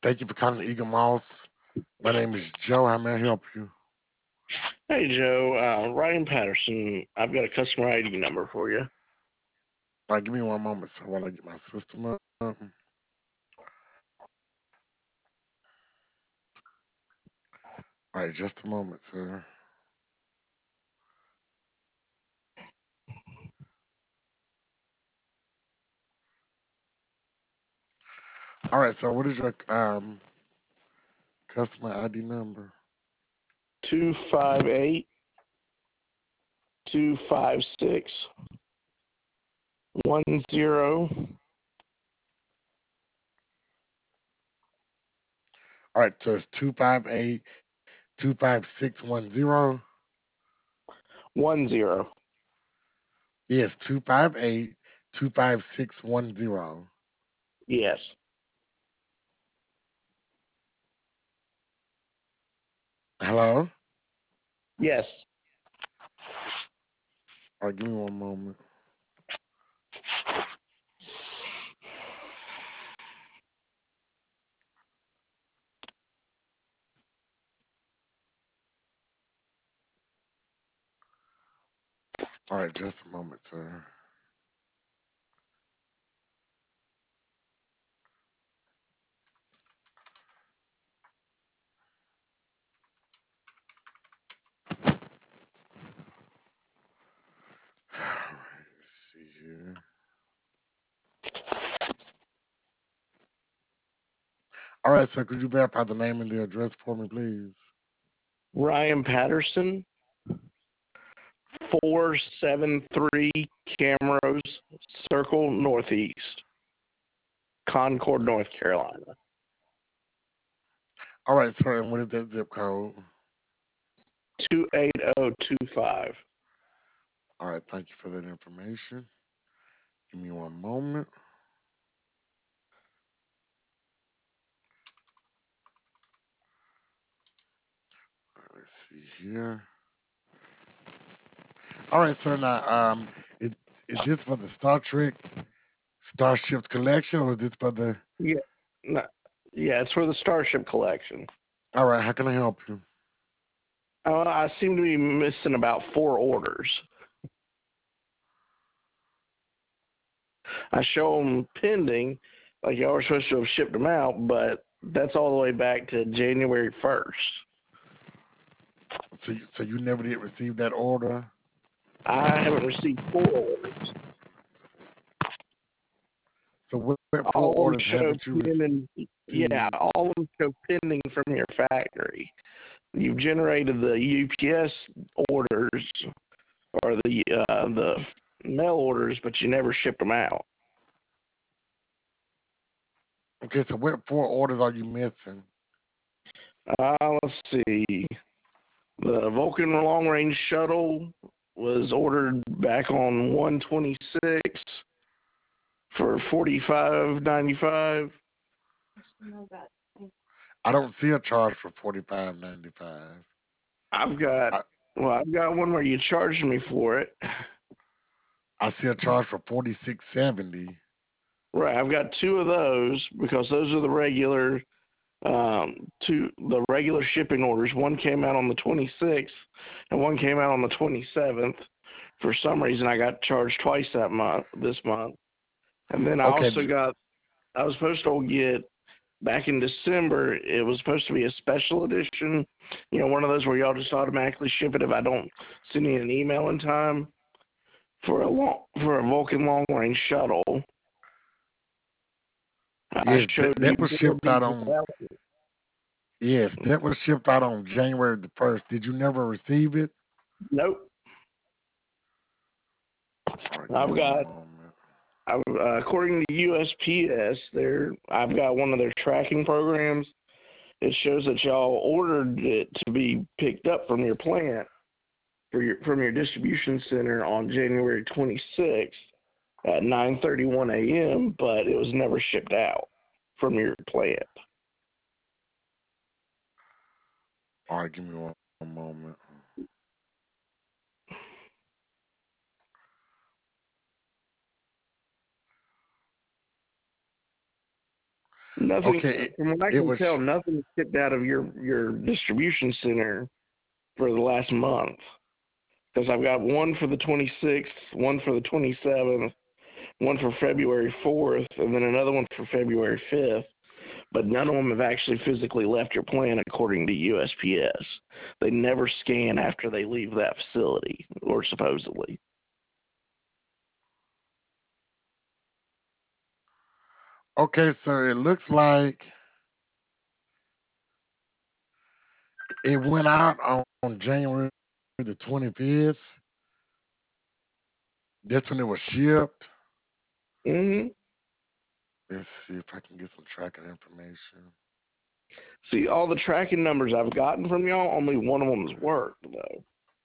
Thank you for calling Eagle Moss. My name is Joe. How may I help you? Hey Joe, Ryan Patterson. I've got a customer ID number for you. All right, give me one moment, sir, while I get my system up. All right, just a moment, sir. All right, so what is your customer ID number? 258-256-1010. All right, so it's 258-25610. Yes, 258-25610. Yes. Hello? Yes. All right, give me one moment. All right, just a moment, sir. All right, let's see here. All right, sir, could you verify the name and the address for me, please? Ryan Patterson, 473 Camrose Circle Northeast, Concord, North Carolina. All right, sir, and what is that zip code? 28025. All right, thank you for that information. Give me one moment. All right, let's see here. All right, sir. Now, is, is this for the Star Trek Starships collection, or is this for the? Yeah. No, yeah, it's for the Starship Collection. All right, how can I help you? I seem to be missing about 4 orders. I show them pending, like y'all were supposed to have shipped them out, but that's all the way back to January 1st. So you never did receive that order. I haven't received 4 orders. So what four All of them orders show haven't you pending. Yeah, received? all of them show pending from your factory. You've generated the UPS orders or the mail orders, but you never shipped them out. Okay, so what four orders are you missing? Let's see. The Vulcan Long Range Shuttle was ordered back on 126 for $45.95. I don't see a charge for $45.95. I've got I, I've got one where you charged me for it. I see a charge for $46.70. Right, I've got 2 of those because those are the regular the regular shipping orders. One came out on the 26th and one came out on the 27th. For some reason, I got charged twice this month. And then Okay, I was supposed to get back in December. It was supposed to be a special edition, one of those where y'all just automatically ship it if I don't send you an email in time for a Vulcan Long Range Shuttle. I yes, showed you that was more shipped out on. detail. Yes, that was shipped out on January the 1st. Did you never receive it? Nope. All right, give me I've one got, moment. according to USPS, I've got one of their tracking programs. It shows that y'all ordered it to be picked up from your plant from your distribution center on January 26th at 9:31 a.m., but it was never shipped out from your plant. All right, give me one moment. Nothing, Okay, from what I it can was tell, nothing shipped out of your distribution center for the last month. Because I've got one for the 26th, one for the 27th, one for February 4th, and then another one for February 5th. But none of them have actually physically left your plant, according to USPS. They never scan after they leave that facility, or supposedly. okay, sir. It looks like it went out on January the 25th. That's when it was shipped. Hmm. Let's see if I can get some tracking information. See, all the tracking numbers I've gotten from y'all, only one of them's worked, though.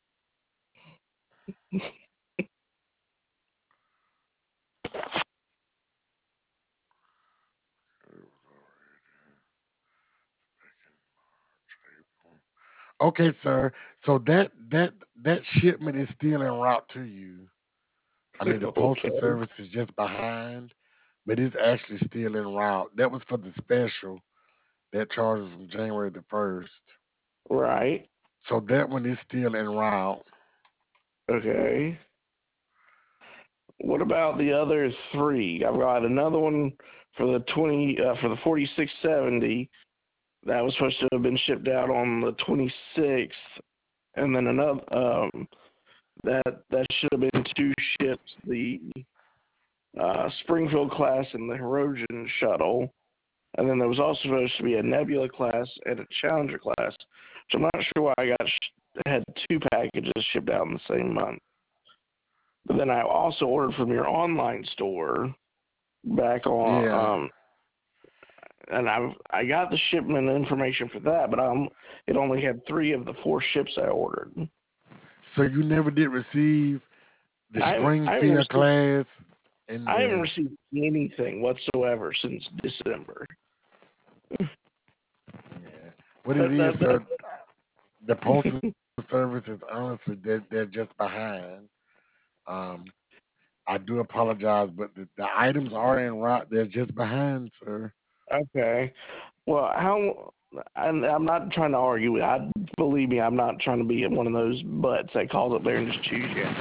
Okay, sir. So that shipment is still en route to you. I mean, the postal Okay. service is just behind, but it's actually still en route. That was for the special that charges from January the 1st. Right. So that one is still en route. Okay. What about the other three? I've got another one for the 4670 that was supposed to have been shipped out on the 26th, and then another that should have been two ships, the Springfield class and the Hirogen shuttle, and then there was also supposed to be a Nebula class and a Challenger class. So I'm not sure why I had two packages shipped out in the same month. But then I also ordered from your online store back Yeah. on, and I got the shipment information for that, but it only had three of the four ships I ordered. So you never did receive the I haven't Springfield received class and I haven't the received anything whatsoever since December. yeah. What it That, is, that, sir, the postal that, service is honestly they're just behind. Um, I do apologize, but the items are en route. They're just behind, sir. okay. Well, I'm not trying to argue. Believe me, I'm not trying to be one of those butts that calls up there and just choose you.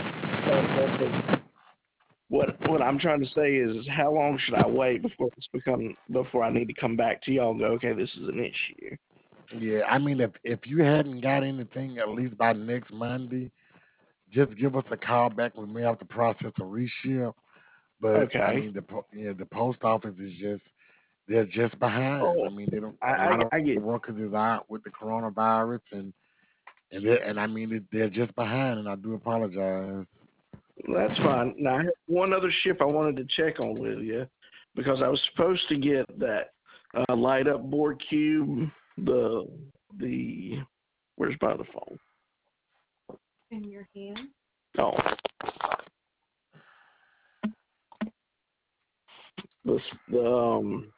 What I'm trying to say is how long should I wait before I need to come back to y'all and go, okay, this is an issue. Yeah, I mean, if you hadn't got anything at least by next Monday, just give us a call back. We may have to process a reship. But I Okay. mean, the post office is just they're just behind. I Oh, mean, they don't a I lot of I get workers is out with the coronavirus, and I mean they're just behind, and I do apologize. that's fine. Now I have one other ship I wanted to check on with you because I was supposed to get that light up board cube. The where's my other phone? In your hand? Oh, the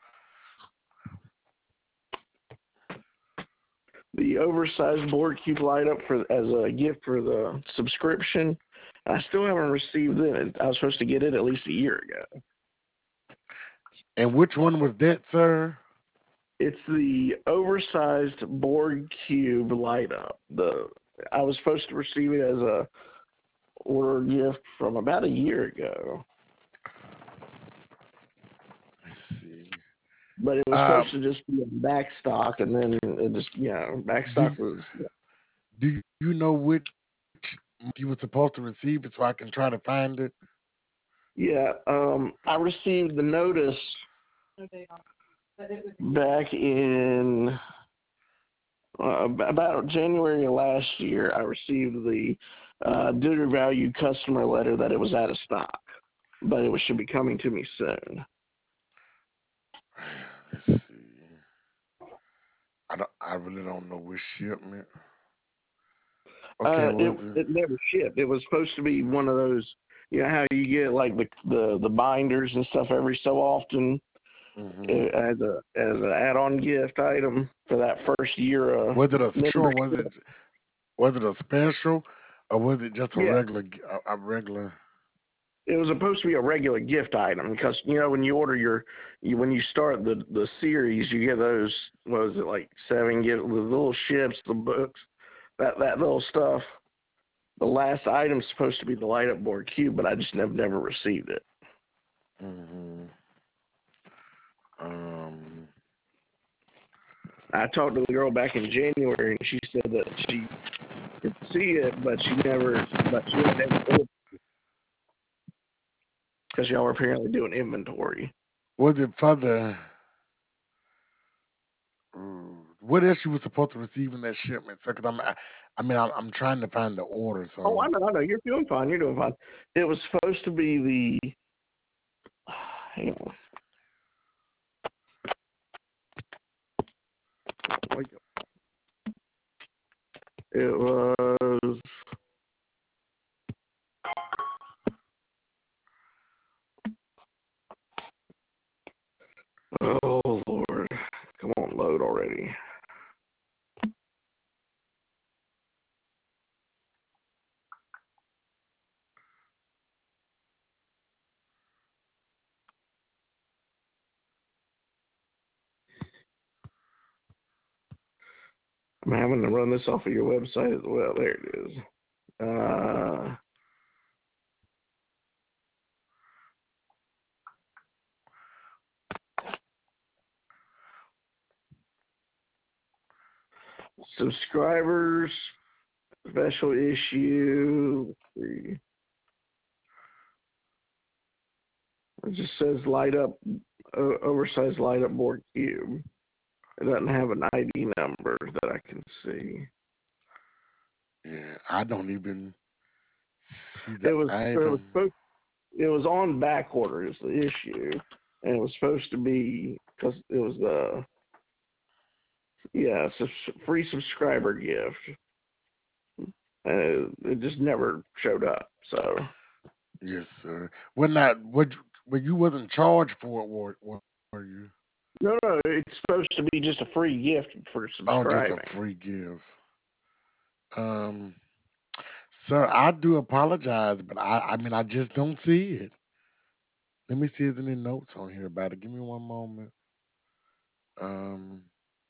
the oversized board cube light up as a gift for the subscription. I still haven't received it. I was supposed to get it at least a year ago. And which one was that, sir? It's the oversized board cube light up. I was supposed to receive it as a order gift from about a year ago, Let's see. but it was supposed Um, to just be in back stock, and then it just back do stock was do you know which month you were supposed to receive it so I can try to find it? yeah. I received the notice No date on it. But it was back in about January of last year. I received the Digger Value customer letter that it was out of stock, but it should be coming to me soon. Let's see. I really don't know which shipment. Okay, was it? It never shipped. It was supposed to be one of those, you know how you get like the binders and stuff every so often Hmm. as an add-on gift item for that first year Was it a special or membership. was it a special or was it just a Yeah, regular a regular? it was supposed to be a regular gift item because when you order when you start the series, you get those, what was it, like 7 gift, the little ships, the books, that little stuff. The last item's supposed to be the light up board cube, but I just never received it. Mm-hmm. I talked to the girl back in January, and she said that she could see it, but she had never ordered because y'all were apparently doing inventory. Was it for the? What else you was supposed to receive in that shipment? So, because I'm trying to find the order. Oh, So, I know. You're doing fine. You're doing fine. It was supposed to be the. Hang on. Wake up. It was. Oh Lord, come on, load already. I'm having to run this off of your website as well. There it is. Subscribers, special issue. Let's see. It just says light up, oversized light up board cube. It doesn't have an ID number that I can see. yeah, I don't even see the It was item. it was on back order is the issue, and it was supposed to be because it was it's a free subscriber gift, and it just never showed up. So Yes, sir. Well, not what? Well, you wasn't charged for it, were you? no, it's supposed to be just a free gift for Oh, just a subscribing. free gift. Um, Sir, I do apologize, but I just don't see it. Let me see if there's any notes on here about it. Give me one moment. Um,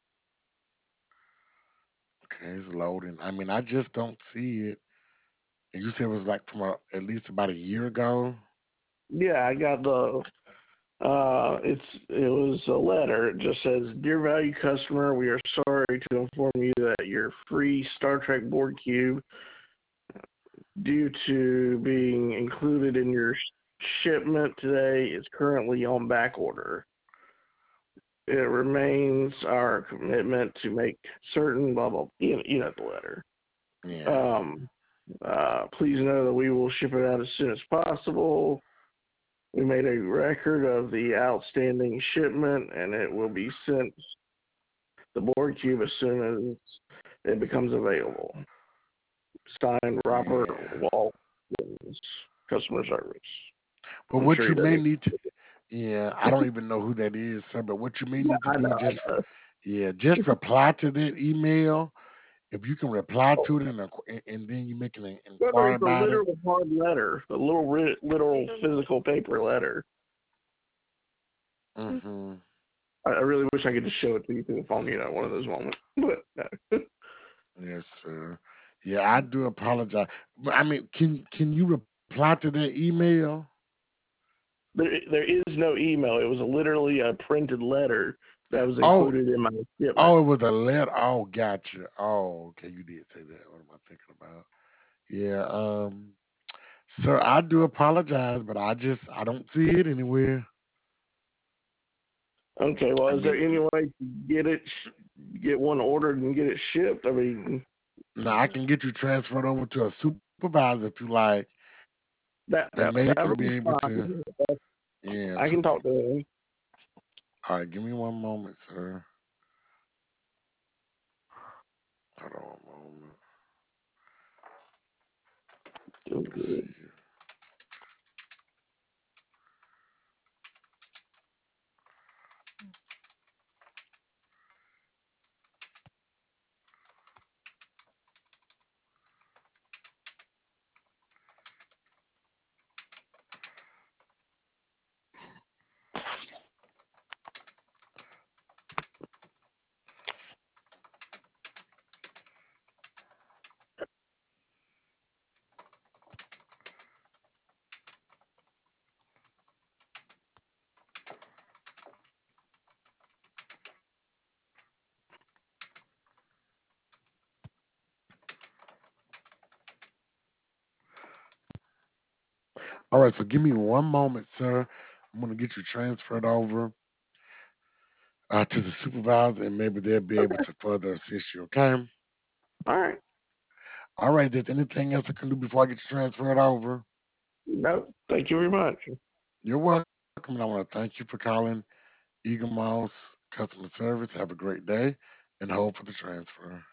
okay, it's loading. I just don't see it. And you said it was like from at least about a year ago. Yeah, I got the. It was a letter. It just says, "Dear value customer, we are sorry to inform you that your free Star Trek board cube, due to being included in your shipment today, is currently on back order. It remains our commitment to make certain blah blah." You know the letter. Yeah. Please know that we will ship it out as soon as possible. We made a record of the outstanding shipment, and it will be sent the board cube as soon as it becomes available. Signed, Robert Yeah. Watkins, customer service. But I'm what sure you he doesn't may even. need to, yeah, I don't even know who that is, sir. But what you may Yeah, need to I do, know. just reply to that email. If you can reply to it and then you make an No, no, inquiry it's a about it. literal hard letter, a literal physical paper letter. Mm-hmm. I really wish I could just show it to you through the phone, one of those moments. But no. Yes, sir. Yeah, I do apologize. But can you reply to that email? There is no email. It was literally a printed letter that was Oh, included in my shipment. oh, it was a letter. Oh, gotcha. Oh, okay, you did say that. What am I thinking about? Yeah, sir, I do apologize, but I don't see it anywhere. Okay, well, I is there mean, any way to get one ordered and get it shipped? I mean, now I can get you transferred over to a supervisor if you like, that and that they that can would be be able to. fine. Yeah. I can talk to him. All right, give me one moment, sir. Hold on a moment. Let's see. All right, so give me one moment, sir. I'm going to get you transferred over to the supervisor, and maybe they'll be able Okay. to further assist you, okay? All right. All right, there's anything else I can do before I get you transferred over? No, thank you very much. You're welcome, and I want to thank you for calling Eagle Mouse Customer Service. Have a great day, and hold for the transfer.